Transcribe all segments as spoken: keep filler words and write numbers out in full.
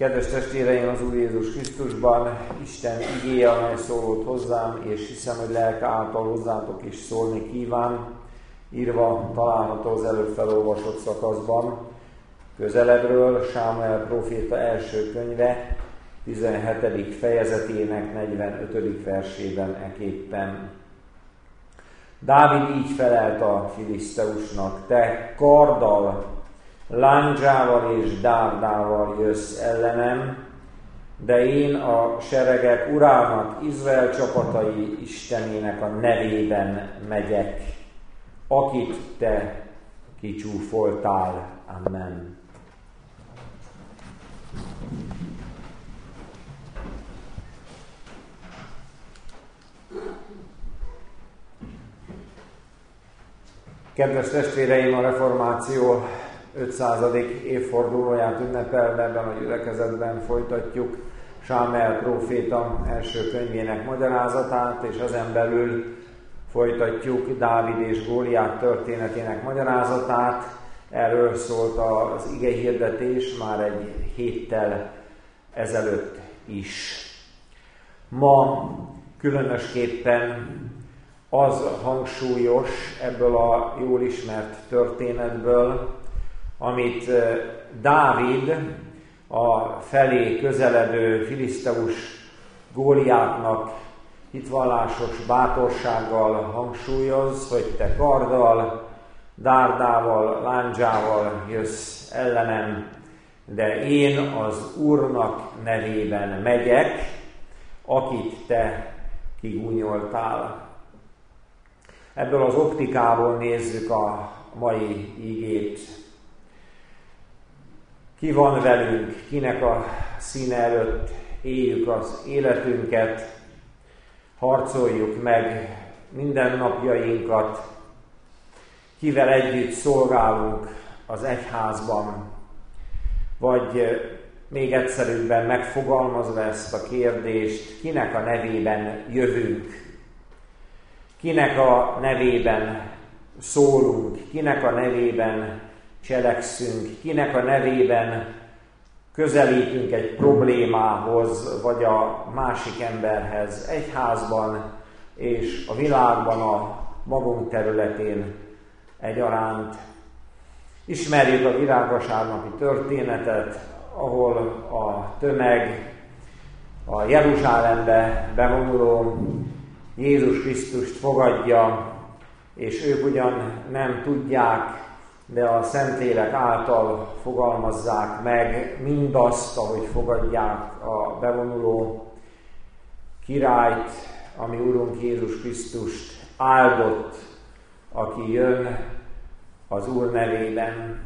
Kedves testvéreim az Úr Jézus Krisztusban, Isten igéje, amely szólott hozzám, és hiszem, hogy lelke által hozzátok is szólni kíván, írva található az előbb felolvasott szakaszban, közelebbről Sámuel próféta első könyve, tizenhetedik fejezetének negyvenötödik versében eképpen. Dávid így felelt a filiszteusnak: te karddal, lándzsával és dárdával jössz ellenem, de én a seregek urának, Izrael csapatai Istenének a nevében megyek, akit te kicsúfoltál. Amen. Kedves testvéreim, a reformáció ötszázadik évfordulóját ünnepelve ebben a gyülekezetben folytatjuk Sámuel próféta első könyvének magyarázatát, és ezen belül folytatjuk Dávid és Góliát történetének magyarázatát. Erről szólt az igehirdetés már egy héttel ezelőtt is. Ma különösképpen az hangsúlyos ebből a jól ismert történetből, amit Dávid a felé közeledő filiszteus Góliátnak hitvallásos bátorsággal hangsúlyoz, hogy te karddal, dárdával, lándzsával jössz ellenem, de én az Úrnak nevében megyek, akit te kigúnyoltál. Ebből az optikából nézzük a mai igét. Ki van velünk, kinek a színe előtt éljük az életünket, harcoljuk meg mindennapjainkat, kivel együtt szolgálunk az egyházban, vagy még egyszerűbben megfogalmazva ezt a kérdést, kinek a nevében jövünk, kinek a nevében szólunk, kinek a nevében cselekszünk, kinek a nevében közelítünk egy problémához, vagy a másik emberhez egyházban és a világban, a magunk területén egyaránt. Ismerjük a virágvasárnapi történetet, ahol a tömeg a Jeruzsálembe bevonuló Jézus Krisztust fogadja, és ők ugyan nem tudják, de a Szentlélek által fogalmazzák meg mindazt, ahogy fogadják a bevonuló királyt, ami Urunk Jézus Krisztust áldott, aki jön az Úr nevében.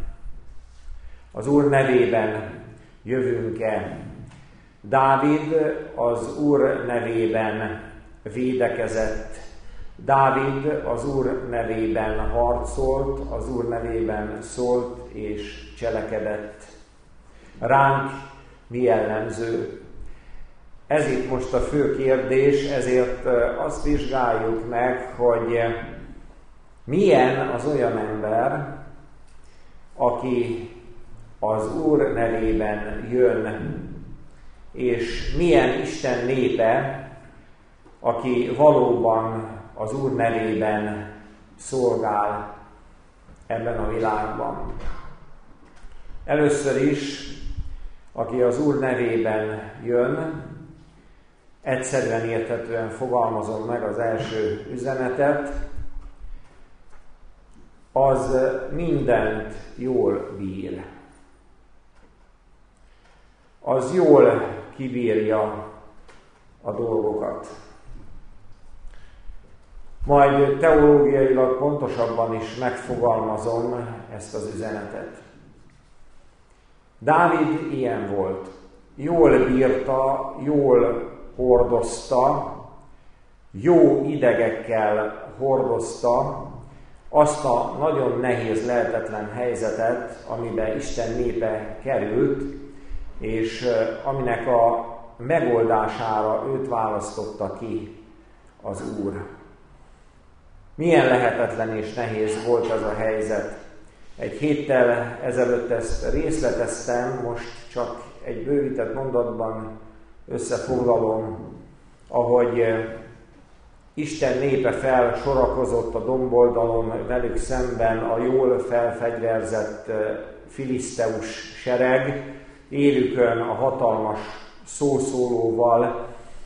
Az Úr nevében jövünk-e? Dávid az Úr nevében védekezett. Dávid az Úr nevében harcolt, az Úr nevében szólt és cselekedett. Ránk mi jellemző? Ez itt most a fő kérdés, ezért azt vizsgáljuk meg, hogy milyen az olyan ember, aki az Úr nevében jön, és milyen Isten népe, aki valóban az Úr nevében szolgál ebben a világban. Először is, aki az Úr nevében jön, egyszerűen érthetően fogalmazom meg az első üzenetet, az mindent jól bír. Az jól kibírja a dolgokat. Majd teológiailag pontosabban is megfogalmazom ezt az üzenetet. Dávid ilyen volt. Jól bírta, jól hordozta, jó idegekkel hordozta azt a nagyon nehéz, lehetetlen helyzetet, amiben Isten népe került, és aminek a megoldására őt választotta ki az Úr. Milyen lehetetlen és nehéz volt ez a helyzet. Egy héttel ezelőtt ezt részleteztem, most csak egy bővített mondatban összefoglalom, ahogy Isten népe felsorakozott a domboldalon velük szemben a jól felfegyverzett filiszteus sereg, élükön a hatalmas szószólóval,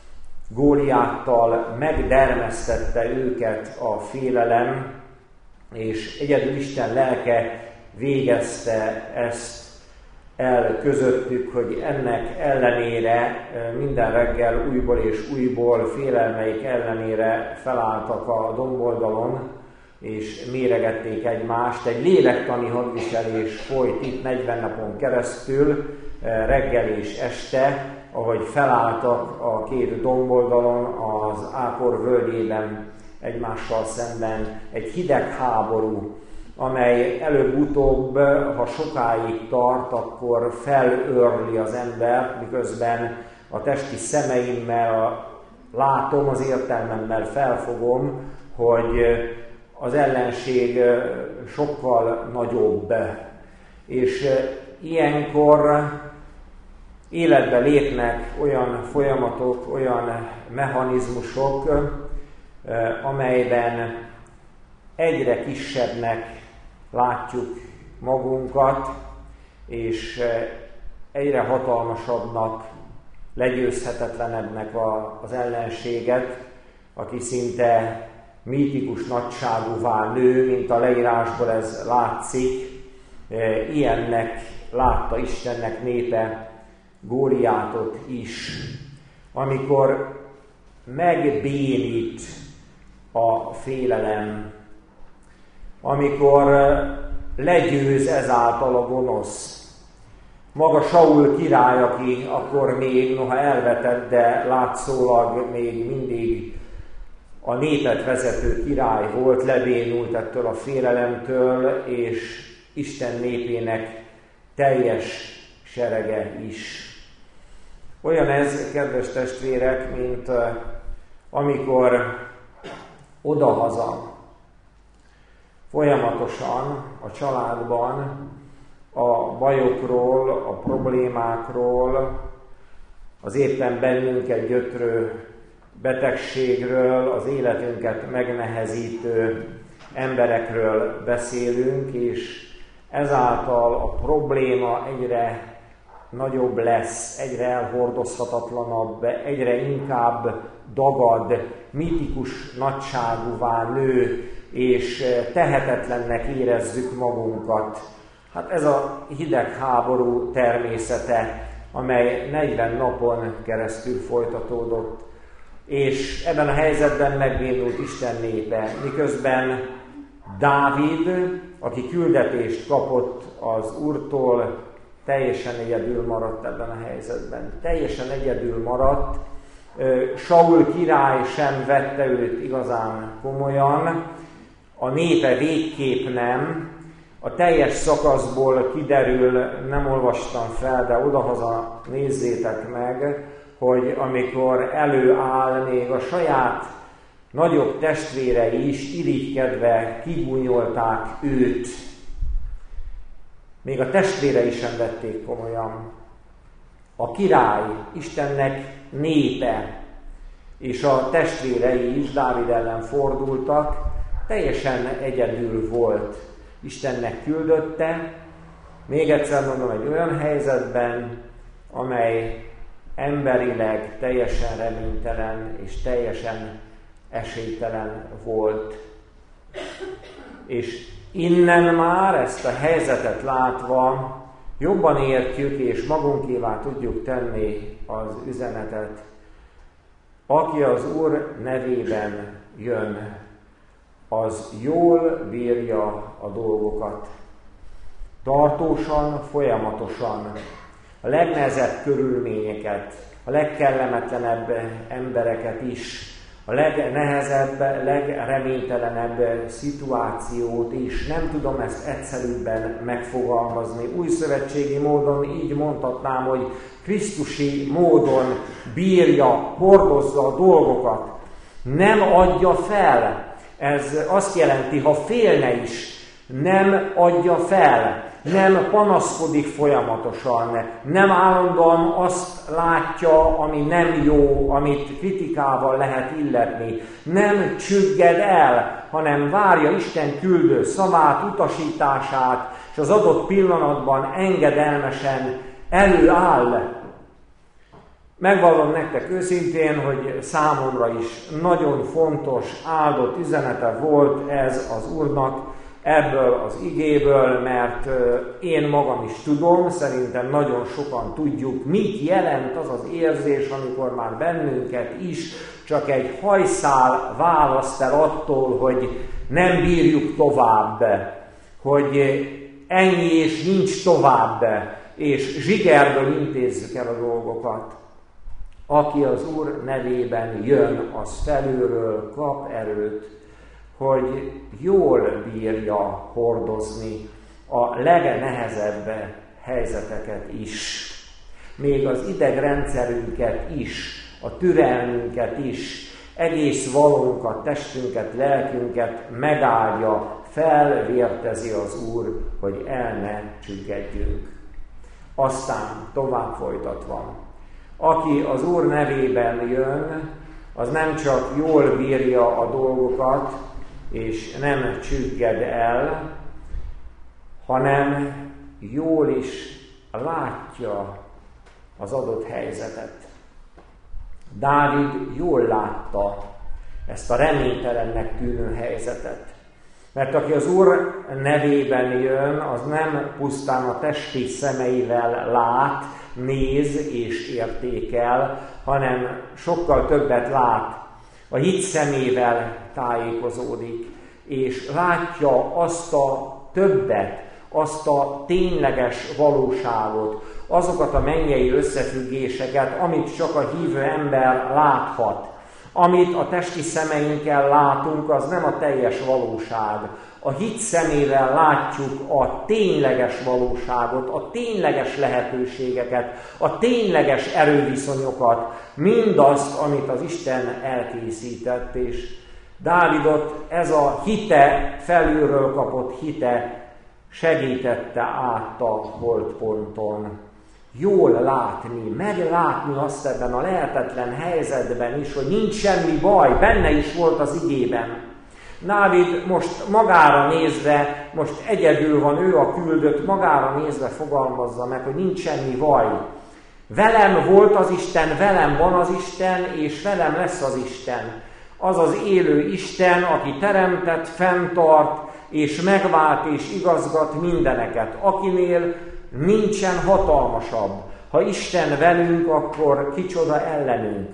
Góliáttal megdermesztette őket a félelem, és egyedül Isten lelke végezte ezt el közöttük, hogy ennek ellenére minden reggel újból és újból félelmeik ellenére felálltak a domboldalon, és méregették egymást. Egy lélektani hadviselés folyt itt negyven napon keresztül, reggel és este, ahogy felálltak a két domboldalon az Ákor völgyében egymással szemben. Egy hidegháború, amely előbb-utóbb, ha sokáig tart, akkor felőrli az embert, miközben a testi szemeimmel látom, az értelmemmel felfogom, hogy az ellenség sokkal nagyobb. És ilyenkor életbe lépnek olyan folyamatok, olyan mechanizmusok, amelyben egyre kisebbnek látjuk magunkat, és egyre hatalmasabbnak, legyőzhetetlenebbnek az ellenséget, aki szinte mítikus nagyságúvá nő, mint a leírásból ez látszik. Ilyennek látta Istennek népe Góliátot is. Amikor megbénít a félelem, amikor legyőz ezáltal a gonosz. Maga Saul király, aki akkor még, noha elvetett, de látszólag még mindig a népet vezető király volt, lebénult ettől a félelemtől, és Isten népének teljes serege is. Olyan ez, kedves testvérek, mint amikor odahaza folyamatosan a családban a bajokról, a problémákról, az éppen bennünket gyötrő betegségről, az életünket megnehezítő emberekről beszélünk, és ezáltal a probléma egyre nagyobb lesz, egyre elhordozhatatlanabb, egyre inkább dagad, mitikus nagyságúvá nő, és tehetetlennek érezzük magunkat. Hát ez a hidegháború természete, amely negyven napon keresztül folytatódott. És ebben a helyzetben megbénult Isten népe, miközben Dávid, aki küldetést kapott az Úrtól, teljesen egyedül maradt ebben a helyzetben. Teljesen egyedül maradt. Saul király sem vette őt igazán komolyan, a népe végképp nem. A teljes szakaszból kiderül, nem olvastam fel, de odahaza nézzétek meg, hogy amikor előáll, még a saját nagyobb testvérei is irigykedve kigúnyolták őt. Még a testvérei sem vették komolyan. A király, Istennek népe, és a testvérei is Dávid ellen fordultak, teljesen egyedül volt. Istennek küldötte, még egyszer mondom, egy olyan helyzetben, amely emberileg teljesen reménytelen és teljesen esélytelen volt. És innen már ezt a helyzetet látva jobban értjük és magunkévá tudjuk tenni az üzenetet. Aki az Úr nevében jön, az jól bírja a dolgokat. Tartósan, folyamatosan, a legnehezebb körülményeket, a legkellemetlenebb embereket is, a legnehezebb, legreménytelenebb szituációt is. Nem tudom ezt egyszerűbben megfogalmazni. Újszövetségi módon így mondhatnám, hogy krisztusi módon bírja, hordozza a dolgokat. Nem adja fel. Ez azt jelenti, ha félne is, nem adja fel. nem panaszkodik folyamatosan, nem állandóan azt látja, ami nem jó, amit kritikával lehet illetni, nem csügged el, hanem várja Isten küldő szavát, utasítását, és az adott pillanatban engedelmesen előáll. Megvallom nektek őszintén, hogy számomra is nagyon fontos, áldott üzenete volt ez az Úrnak ebből az igéből, mert én magam is tudom, szerintem nagyon sokan tudjuk, mit jelent az az érzés, amikor már bennünket is csak egy hajszál választ el attól, hogy nem bírjuk tovább, hogy ennyi és nincs tovább, és zsigerből intézzük el a dolgokat. Aki az Úr nevében jön, az felülről kap erőt, hogy jól bírja hordozni a legnehezebb helyzeteket is. Még az idegrendszerünket is, a türelmünket is, egész valónkat, testünket, lelkünket megáldja, felvértezi az Úr, hogy el ne csüggedjünk. Aztán tovább folytatva. Aki az Úr nevében jön, az nem csak jól bírja a dolgokat, és nem csügged el, hanem jól is látja az adott helyzetet. Dávid jól látta ezt a reménytelennek tűnő helyzetet. Mert aki az Úr nevében jön, az nem pusztán a testi szemeivel lát, néz és értékel, hanem sokkal többet lát. A hit szemével tájékozódik, és látja azt a többet, azt a tényleges valóságot, azokat a mennyei összefüggéseket, amit csak a hívő ember láthat. Amit a testi szemeinkkel látunk, az nem a teljes valóság. A hit szemével látjuk a tényleges valóságot, a tényleges lehetőségeket, a tényleges erőviszonyokat, mindazt, amit az Isten elkészített, és Dávidot ez a hite, felülről kapott hite segítette át a holtponton. Jól látni, meglátni azt ebben a lehetetlen helyzetben is, hogy nincs semmi baj, benne is volt az igében. Dávid most magára nézve, most egyedül van, ő a küldött, magára nézve fogalmazza meg, hogy nincs semmi baj. Velem volt az Isten, velem van az Isten, és velem lesz az Isten. Az az élő Isten, aki teremtett, fenntart, és megvált és igazgat mindeneket, akinél nincsen hatalmasabb. Ha Isten velünk, akkor kicsoda ellenünk.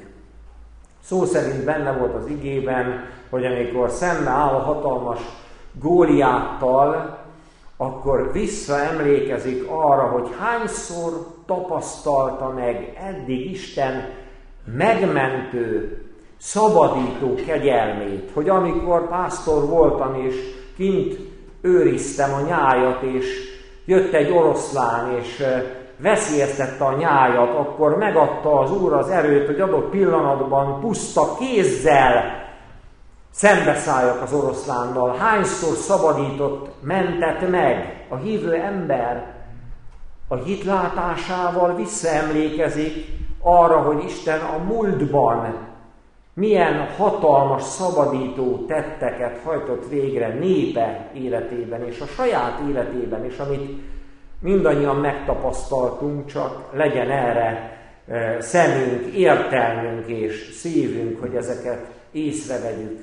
Szó szerint benne volt az igében, hogy amikor szembe áll a hatalmas Góliáttal, akkor visszaemlékezik arra, hogy hányszor tapasztalta meg eddig Isten megmentő, szabadító kegyelmét, hogy amikor pásztor voltam és kint őriztem a nyájat, és jött egy oroszlán, és veszélyeztette a nyájat, akkor megadta az Úr az erőt, hogy adott pillanatban puszta kézzel szembeszálljak az oroszlánnal. Hányszor szabadított, mentett meg a hívő ember, a hitlátásával visszaemlékezik arra, hogy Isten a múltban milyen hatalmas szabadító tetteket hajtott végre népe életében és a saját életében, és amit mindannyian megtapasztaltunk, csak legyen erre szemünk, értelmünk és szívünk, hogy ezeket észrevegyük.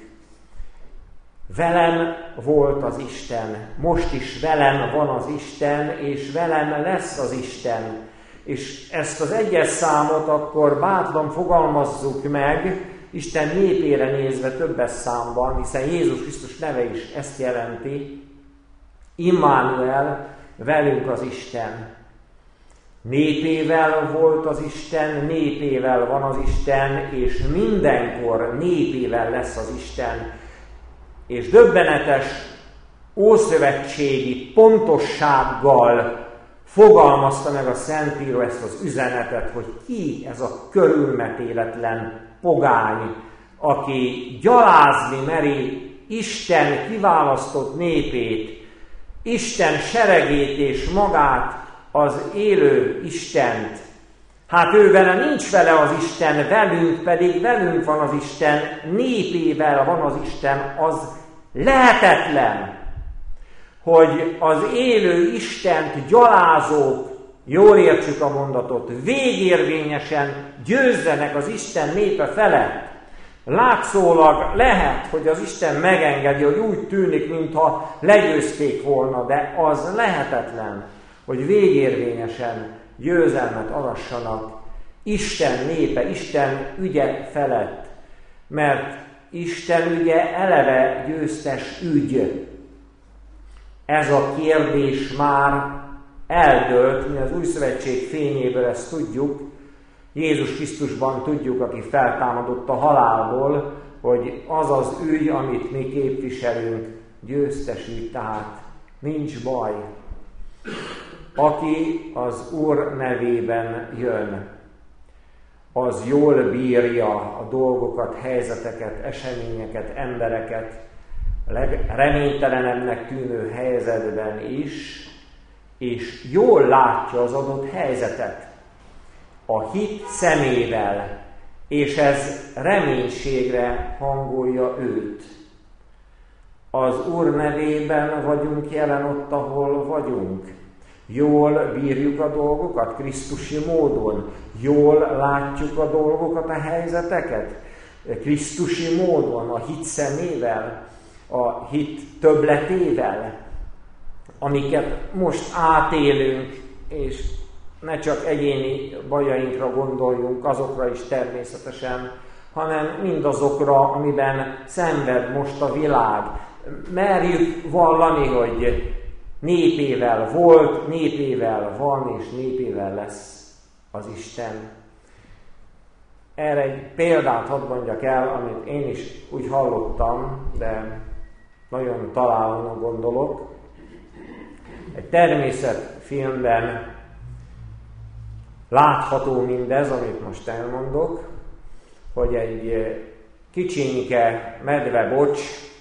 Velem volt az Isten, most is velem van az Isten, és velem lesz az Isten. És ezt az egyes számot akkor bátran fogalmazzuk meg, Isten népére nézve többes számban, hiszen Jézus Krisztus neve is ezt jelenti, Immanuel, velünk az Isten. Népével volt az Isten, népével van az Isten, és mindenkor népével lesz az Isten. És döbbenetes ószövetségi pontossággal fogalmazta meg a Szentíró ezt az üzenetet, hogy ki ez a körülmetéletlen pogány, aki gyalázni meri Isten kiválasztott népét, Isten seregét és magát, az élő Istent. Hát ő vele nincs vele az Isten, velünk pedig velünk van az Isten, népével van az Isten, az lehetetlen, hogy az élő Istent gyalázók, jól értsük a mondatot, végérvényesen győzzenek az Isten népe felett. Látszólag lehet, hogy az Isten megengedi, hogy úgy tűnik, mintha legyőzték volna, de az lehetetlen, hogy végérvényesen győzelmet arassanak Isten népe, Isten ügye felett. Mert Isten ügye eleve győztes ügy. Ez a kérdés már eldőlt, mi az Új Szövetség fényéből ezt tudjuk, Jézus Krisztusban tudjuk, aki feltámadott a halálból, hogy az az ügy, amit mi képviselünk, győztes ügy, tehát nincs baj. Aki az Úr nevében jön, az jól bírja a dolgokat, helyzeteket, eseményeket, embereket, a legreménytelenebbnek tűnő helyzetben is, és jól látja az adott helyzetet a hit szemével, és ez reménységre hangolja őt. Az Úr nevében vagyunk jelen ott, ahol vagyunk. Jól bírjuk a dolgokat Krisztusi módon, jól látjuk a dolgokat, a helyzeteket Krisztusi módon, a hit szemével, a hit többletével, amiket most átélünk, és ne csak egyéni bajainkra gondoljunk, azokra is természetesen, hanem mindazokra, amiben szenved most a világ. Merjük vallani, hogy népével volt, népével van, és népével lesz az Isten. Erre egy példát hadd mondjak el, amit én is úgy hallottam, de nagyon találóan gondolok. Egy természetfilmben látható mindez, amit most elmondok, hogy egy kicsinke medvebocs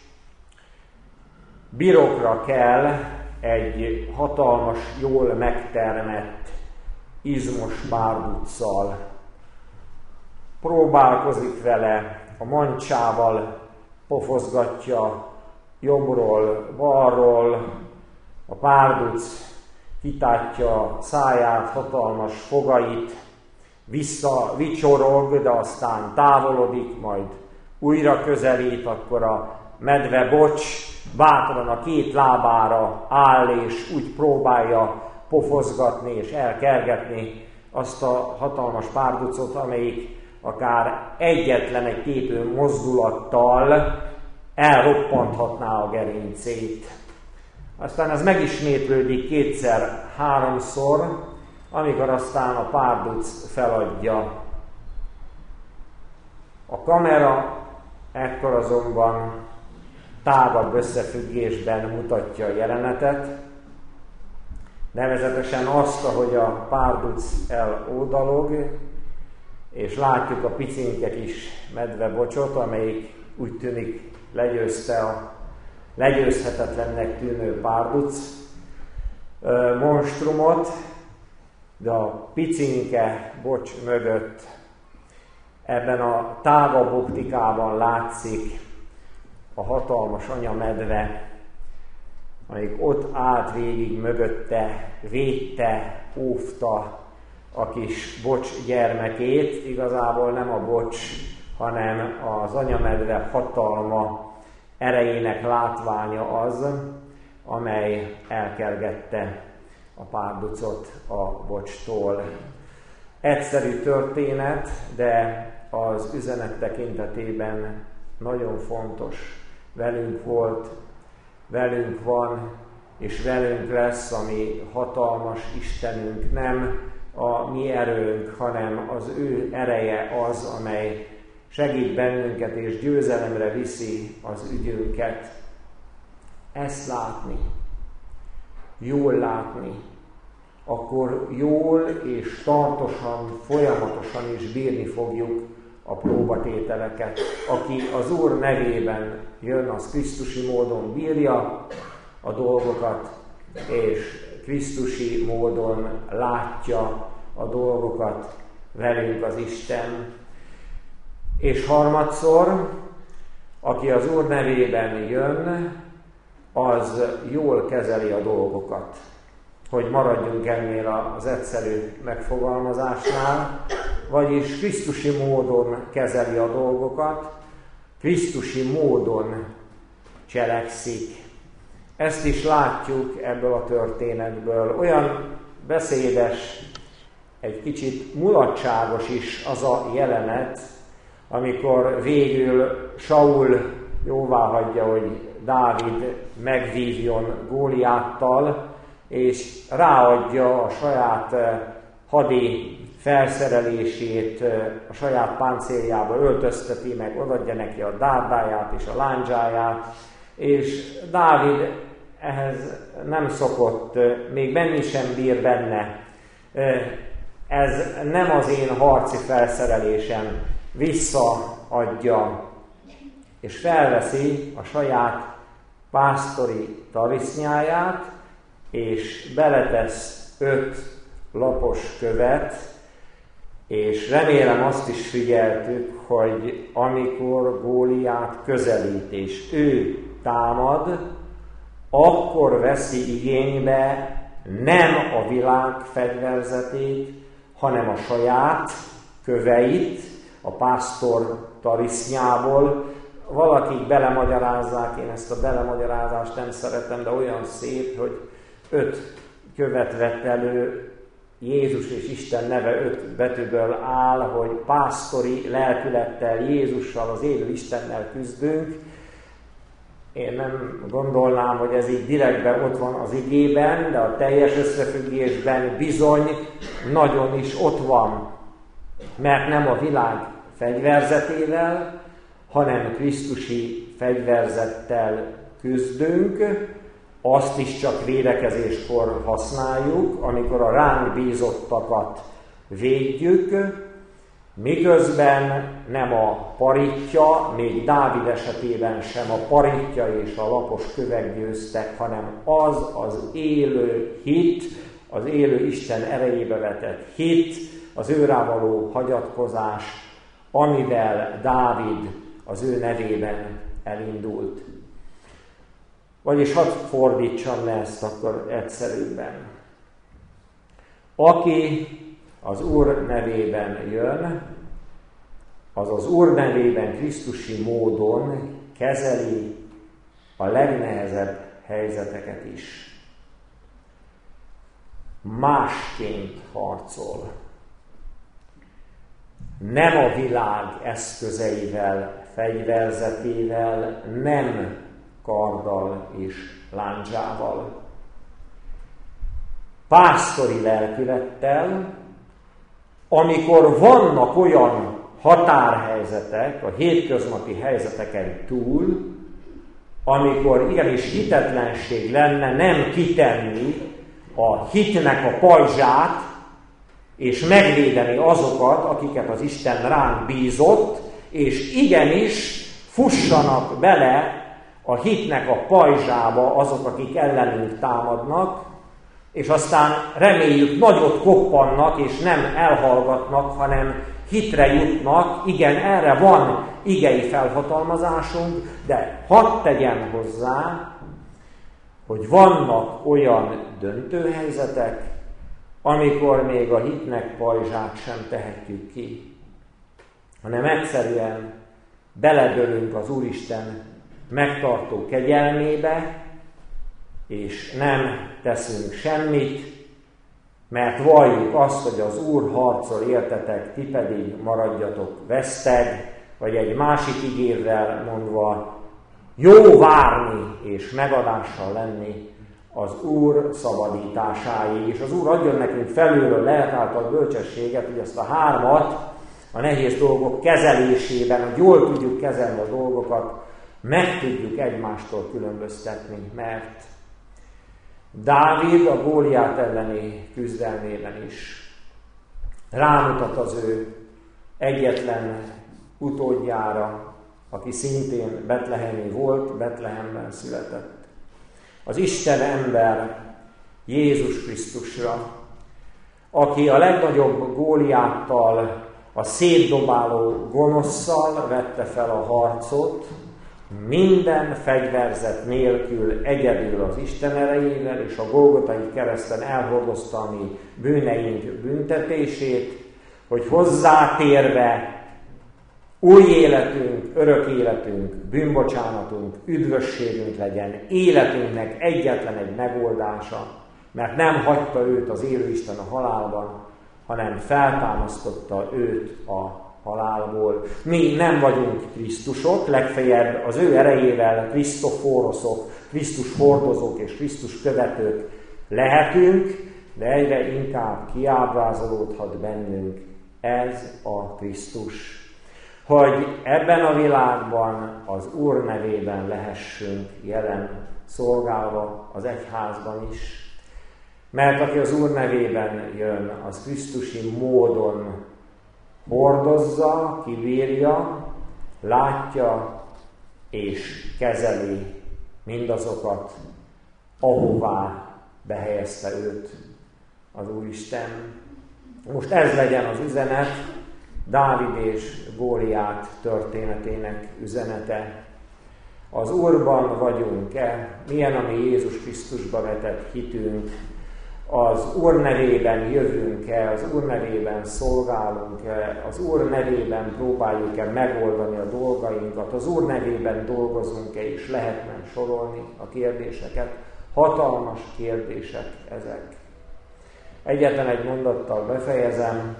birokra kell egy hatalmas, jól megtermett, izmos párduccal. Próbálkozik vele, a mancsával pofozgatja jobbról, balról, a párduc kitátja száját, hatalmas fogait, vissza vicsorog, de aztán távolodik, majd újra közelít, akkor a medvebocs bátran a két lábára áll, és úgy próbálja pofozgatni és elkergetni azt a hatalmas párducot, amelyik akár egyetlen egy tépő mozdulattal elroppanthatná a gerincét. Aztán ez megismétlődik kétszer, háromszor, amikor aztán a párduc feladja. A kamera ekkor azonban tágabb összefüggésben mutatja a jelenetet, nevezetesen azt, ahogy a párduc elódalog, és látjuk a picinke kis medvebocsot, amelyik úgy tűnik legyőzte a legyőzhetetlennek tűnő párduc monstrumot, de a picinke bocs mögött ebben a tágabb optikában látszik a hatalmas anyamedve, amelyik ott állt végig mögötte, védte, óvta a kis bocs gyermekét. Igazából nem a bocs, hanem az anyamedve hatalma, erejének látványa az, amely elkergette a párducot a bocstól. Egyszerű történet, de az üzenet tekintetében nagyon fontos. Velünk volt, velünk van, és velünk lesz a mi hatalmas Istenünk. Nem a mi erőnk, hanem az ő ereje az, amely segít bennünket és győzelemre viszi az ügyünket. Ezt látni, jól látni, akkor jól és tartosan, folyamatosan is bírni fogjuk a próbatételeket. Aki az Úr nevében jön, az Krisztusi módon bírja a dolgokat, és krisztusi módon látja a dolgokat velünk az Isten. És harmadszor, aki az Úr nevében jön, az jól kezeli a dolgokat. Hogy maradjunk ennél az egyszerű megfogalmazásnál, vagyis krisztusi módon kezeli a dolgokat, krisztusi módon cselekszik. Ezt is látjuk ebből a történetből. Olyan beszédes, egy kicsit mulatságos is az a jelenet, amikor végül Saul jóváhagyja, hogy Dávid megvívjon Góliáttal, és ráadja a saját hadi felszerelését, a saját páncéljába öltözteti meg, odaadja neki a dárdáját és a lándzsáját, és Dávid ehhez nem szokott, még menni sem bír benne. Ez nem az én harci felszerelésem, visszaadja, és felveszi a saját pásztori tarisznyáját, és beletesz öt lapos követ, és remélem azt is figyeltük, hogy amikor Góliát közelít és ő támad, akkor veszi igénybe nem a világ fegyverzetét, hanem a saját köveit, a pásztor tarisznyából. Valakik belemagyarázzák, én ezt a belemagyarázást nem szeretem, de olyan szép, hogy öt követ vett elő, Jézus és Isten neve öt betűből áll, hogy pásztori lelkülettel, Jézussal, az élő Istennel küzdünk. Én nem gondolnám, hogy ez így direktben ott van az igében, de a teljes összefüggésben bizony nagyon is ott van. Mert nem a világ fegyverzetével, hanem krisztusi fegyverzettel küzdünk, azt is csak védekezéskor használjuk, amikor a ránk bízottakat védjük, miközben nem a paritja, még Dávid esetében sem a paritja és a lapos kövek győztek, hanem az az élő hit, az élő Isten erejébe vetett hit, az őrá való hagyatkozás, amivel Dávid az ő nevében elindult. Vagyis hadd fordítsam le ezt akkor egyszerűbben. Aki az Úr nevében jön, az az Úr nevében krisztusi módon kezeli a legnehezebb helyzeteket is. Másként harcol. Nem a világ eszközeivel, fegyverzetével, nem karddal és lándzsával. Pásztori lelkülettel, amikor vannak olyan határhelyzetek, a hétköznapi helyzeteken túl, amikor igenis hitetlenség lenne nem kitenni a hitnek a pajzsát, és megvédeni azokat, akiket az Isten ránk bízott, és igenis fussanak bele a hitnek a pajzsába azok, akik ellenünk támadnak, és aztán reméljük nagyot koppannak, és nem elhallgatnak, hanem hitre jutnak. Igen, erre van igei felhatalmazásunk, de hadd tegyem hozzá, hogy vannak olyan döntőhelyzetek, amikor még a hitnek pajzsát sem tehetjük ki, hanem egyszerűen beledőlünk az Úristen megtartó kegyelmébe, és nem teszünk semmit, mert valljuk azt, hogy az Úr harcol értetek, ti pedig maradjatok veszteg, vagy egy másik igével mondva, jó várni és megadással lenni az Úr szabadításáig. És az Úr adjon nekünk felülről lehet által bölcsességet, hogy ezt a hármat a nehéz dolgok kezelésében, hogy jól tudjuk kezelni a dolgokat, meg tudjuk egymástól különböztetni, mert Dávid a Góliát elleni küzdelmében is rámutat az ő egyetlen utódjára, aki szintén betlehemi volt, Betlehemben született. Az Isten ember, Jézus Krisztusra, aki a legnagyobb Góliáttal, a szétdobáló gonosszal vette fel a harcot, minden fegyverzet nélkül egyedül az Isten erejével, és a Golgotai kereszten elhordozta a mi bűneink büntetését, hogy hozzátérve új életünk, örök életünk, bűnbocsánatunk, üdvösségünk legyen, életünknek egyetlen egy megoldása, mert nem hagyta őt az élő Isten a halálban, hanem feltámasztotta őt a halálból. Mi nem vagyunk Krisztusok, legfeljebb az ő erejével Krisztoforoszok, Krisztus hordozók és Krisztus követők lehetünk, de egyre inkább kiábrázolódhat bennünk ez a Krisztus. Hogy ebben a világban az Úr nevében lehessünk jelen szolgálva az egyházban is. Mert aki az Úr nevében jön, az krisztusi módon hordozza, kibírja, látja és kezeli mindazokat, ahová behelyezte őt az Úristen. Most ez legyen az üzenet, Dávid és Góliát történetének üzenete. Az Úrban vagyunk-e? Milyen a mi Jézus Krisztusba vetett hitünk? Az Úr nevében jövünk-e? Az Úr nevében szolgálunk-e? Az Úr nevében próbáljuk-e megoldani a dolgainkat? Az Úr nevében dolgozunk-e? És lehetne sorolni a kérdéseket. Hatalmas kérdések ezek. Egyetlen egy mondattal befejezem.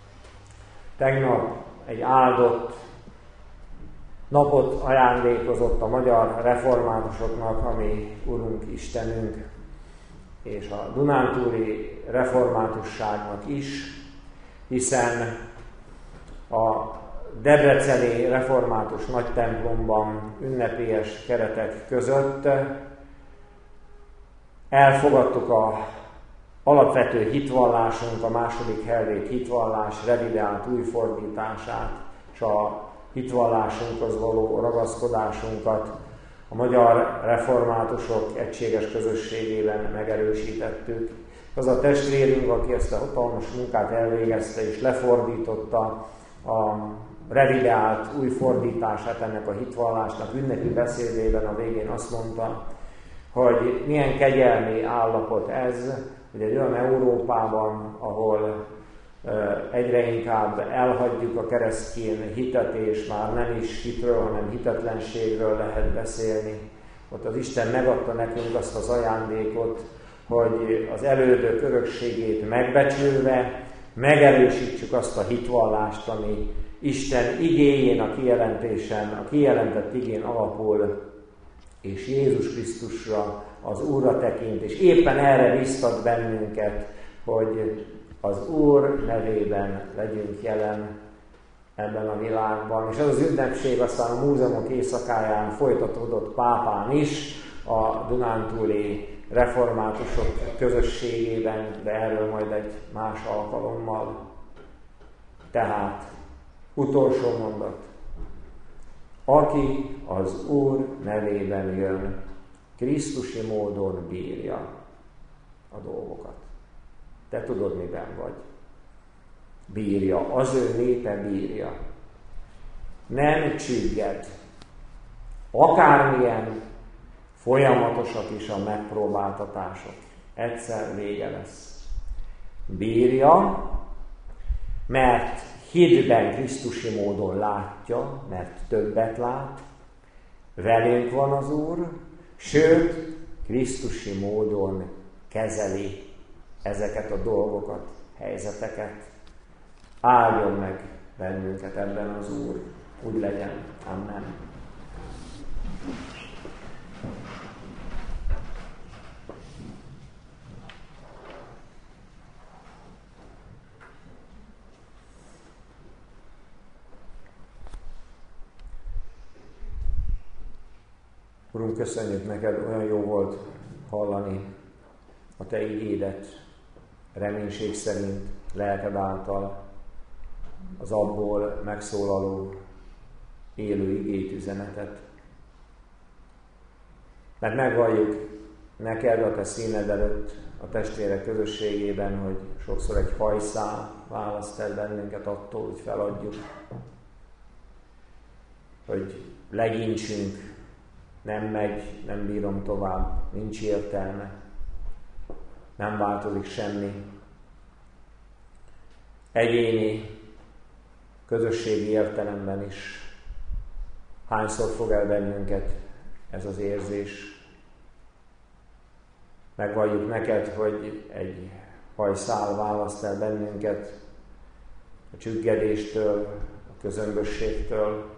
Tegnap egy áldott napot ajándékozott a magyar reformátusoknak, ami Urunk Istenünk, és a dunántúli reformátusságnak is, hiszen a debreceni református nagytemplomban ünnepélyes keretek között elfogadtuk a alapvető hitvallásunk, a második helvét hitvallás revideált újfordítását, és a hitvallásunkhoz való ragaszkodásunkat a magyar reformátusok egységes közösségében megerősítettük. Az a testvérünk, aki ezt a hatalmas munkát elvégezte és lefordította a revideált újfordítását ennek a hitvallásnak, ünnepi beszédében a végén azt mondta, hogy milyen kegyelmi állapot ez, hogy egy olyan Európában, ahol egyre inkább elhagyjuk a keresztény hitet, és már nem is hitről, hanem hitetlenségről lehet beszélni. Ott az Isten megadta nekünk azt az ajándékot, hogy az elődök örökségét megbecsülve megerősítsük azt a hitvallást, ami Isten igéjén, a kijelentésen, a kijelentett igén alapul, és Jézus Krisztusra, az Úrra tekint, és éppen erre biztat bennünket, hogy az Úr nevében legyünk jelen ebben a világban. És ez az ünnepség aztán a múzeumok éjszakáján folytatódott Pápán is, a dunántúli reformátusok közösségében, de erről majd egy más alkalommal. Tehát, utolsó mondat. Aki az Úr nevében jön, krisztusi módon bírja a dolgokat. Te tudod, miben vagy. Bírja, az ő népe bírja. Nem csügged. Akármilyen folyamatosak is a megpróbáltatások. Egyszer vége lesz. Bírja, mert hitben krisztusi módon látja, mert többet lát. Velünk van az Úr, sőt, krisztusi módon kezeli ezeket a dolgokat, helyzeteket. Áldjon meg bennünket ebben az Úr. Úgy legyen. Amen. Urunk, köszönjük neked, olyan jó volt hallani a te igédet, reménység szerint, lelked által, az abból megszólaló élő igét, üzenetet. Mert megvalljuk neked a te színed előtt, a testvérek közösségében, hogy sokszor egy hajszál választ el bennünket attól, hogy feladjuk, hogy legincsünk, nem megy, nem bírom tovább, nincs értelme, nem változik semmi. Egyéni, közösségi értelemben is hányszor fog el bennünket ez az érzés. Megvalljuk neked, hogy egy hajszál választ el bennünket a csüggedéstől, a közömbösségtől,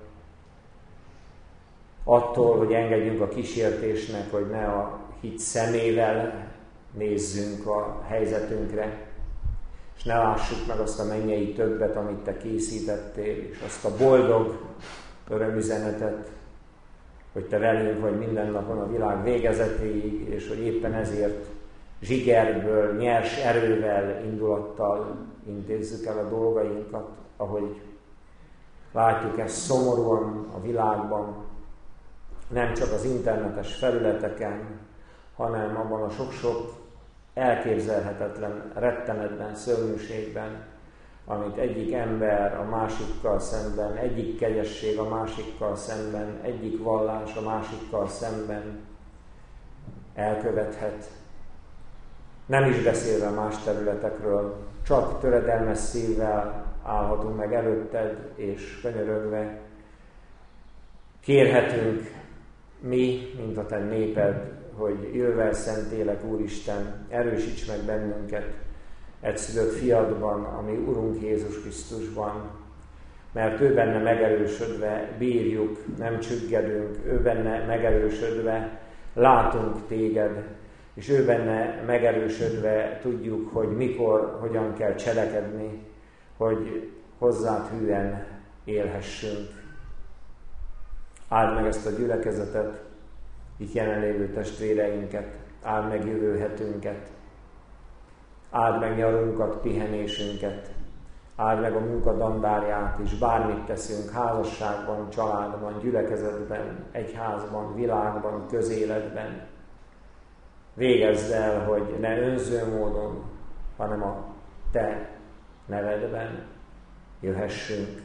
attól, hogy engedjünk a kísértésnek, hogy ne a hit szemével nézzünk a helyzetünkre, és ne lássuk meg azt a mennyei többet, amit te készítettél, és azt a boldog örömüzenetet, hogy te velünk vagy minden napon a világ végezetéig, és hogy éppen ezért zsigerből, nyers erővel, indulattal intézzük el a dolgainkat, ahogy látjuk ezt szomorúan a világban, nem csak az internetes felületeken, hanem abban a sok-sok elképzelhetetlen, rettenetlen szörnyűségben, amit egyik ember a másikkal szemben, egyik kegyesség a másikkal szemben, egyik vallás a másikkal szemben elkövethet. Nem is beszélve más területekről, csak töredelmes szívvel állhatunk meg előtted, és könyörögve kérhetünk mi, mint a te néped, hogy jöjj Szentlélek, Úristen, erősíts meg bennünket egyszülött fiadban, ami Urunk Jézus Krisztusban, mert ő benne megerősödve bírjuk, nem csüggedünk, ő benne megerősödve látunk téged, és ő benne megerősödve tudjuk, hogy mikor, hogyan kell cselekedni, hogy hozzád hűen élhessünk. Áld meg ezt a gyülekezetet, itt jelenlévő testvéreinket, áld meg jövő hetünket, áld meg nyarunkat, pihenésünket, áld meg a munka dandárját is, bármit teszünk, házasságban, családban, gyülekezetben, egyházban, világban, közéletben. Végezd el, hogy ne önző módon, hanem a te nevedben jöhessünk.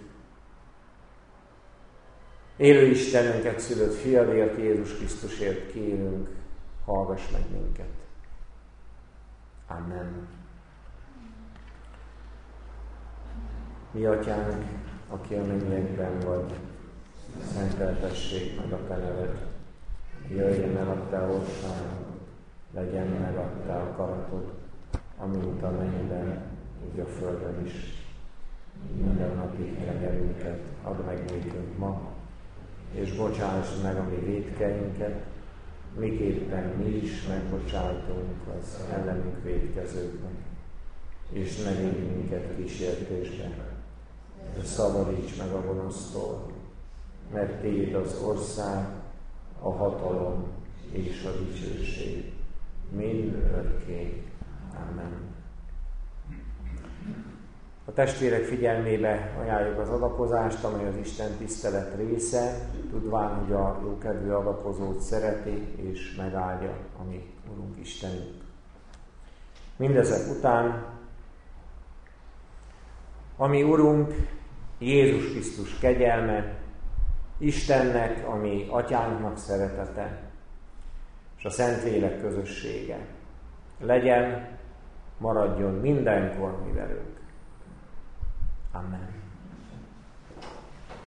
Élő Istenünket, szülött fiadért, Jézus Krisztusért kérünk, hallgass meg minket. Amen. Mi atyánk, aki a mennyekben vagy, szenteltessék meg a te neved. Jöjjön el a te országod, legyen meg a te akaratod, amint a mennyben, úgy a földön is. Minden napi kenyerünket add meg nékünk ma, és bocsáss meg a mi vétkeinket, miképpen mi is megbocsájtunk az ellenünk vétkezőknek. És ne vigy minket kísértésbe, de szabadíts meg a gonosztól, mert tiéd az ország, a hatalom és a dicsőség mindörökké. Amen. A testvérek figyelmébe ajánljuk az adakozást, amely az Isten tisztelet része, tudván, hogy a jókedvű adakozót szereti és megáldja a mi Urunk Istenünk. Mindezek után a mi Urunk Jézus Krisztus kegyelme, Istennek, a mi Atyánknak szeretete, és a Szentlélek közössége legyen, maradjon mindenkor mi velünk. Amen.